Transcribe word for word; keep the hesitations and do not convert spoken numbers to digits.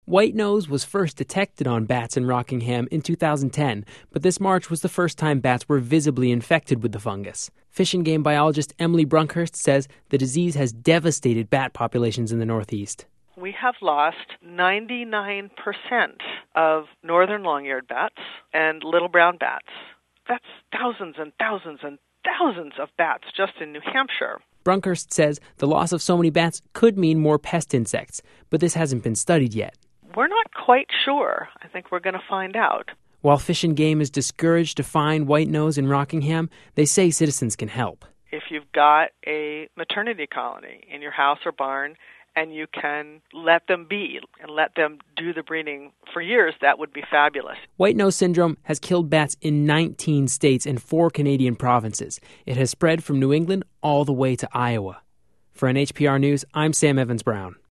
White nose was first detected on bats in Rockingham in two thousand ten, but this March was the first time bats were visibly infected with the fungus. Fish and Game biologist Emily Brunkhurst says the disease has devastated bat populations in the Northeast. We have lost ninety-nine percent of northern long-eared bats and little brown bats. That's thousands and thousands and thousands of bats just in New Hampshire. Brunkhurst says the loss of so many bats could mean more pest insects, but this hasn't been studied yet. We're not quite sure. I think we're going to find out. While Fish and Game is discouraged to find white nose in Rockingham, they say citizens can help. If you've got a maternity colony in your house or barn and you can let them be and let them do the breeding for years, that would be fabulous. White nose syndrome has killed bats in nineteen states and four Canadian provinces. It has spread from New England all the way to Iowa. For N H P R News, I'm Sam Evans-Brown.